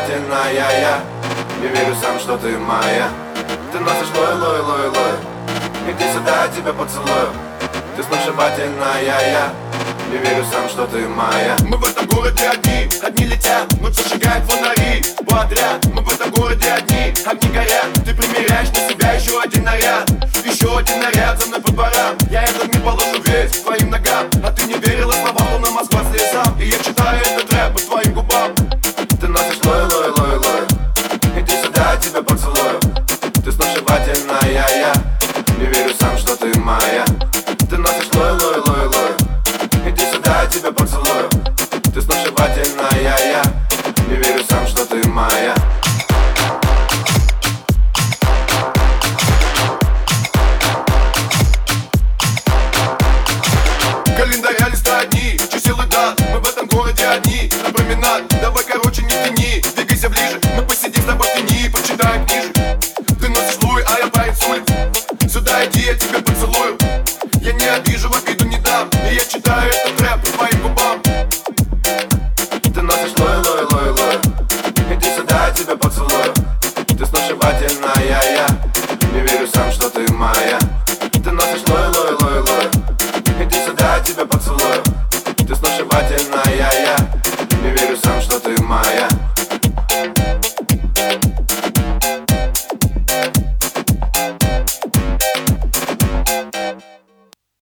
сногсшибательная я не верю сам, что ты моя. Ты носишь лой, лой, лой, лой. Иди сюда, я тебя поцелую. Ты сногсшибательная я не верю сам, что ты моя. Мы в этом городе одни, одни летят, ночь зажигает фонари подряд. Мы в этом городе одни, огни горят. Ты примеряешь на себя еще один наряд, еще один наряд за мной по дворам. Я этот мир положу весь к твоим ногам, а ты не верила словам, луна Москва слезам. И я читаю этот рэп по твоим губам. Ты носишь лой, лой, лой, лой. Иди сюда, я тебя поцелую. Ты сногсшибательная я не верю сам, что ты моя. Ты носишь лой, лой, лой, лой. Иди сюда, я тебя поцелую. Ты сногсшибательная я не верю сам, что ты моя. Календаря листа одни, чисел и дат. Мы в этом городе одни, на променад. Давай, короче, не тяни, двигайся ближе. Мы посидим с тобой в тени и почитаем книжек. Ты носишь луи, а я парень с улиц. Сюда иди, я тебя поцелую. Я не обижу, в обиду не дам. И я читаю этот рэп по твоим губам. Ты носишь лой, лой, лой, лой. Иди сюда, я тебя поцелую. Ты сногсшибательная я не верю сам, что ты моя. Ты носишь лой, лой, лой, лой. Иди сюда, я тебя поцелую.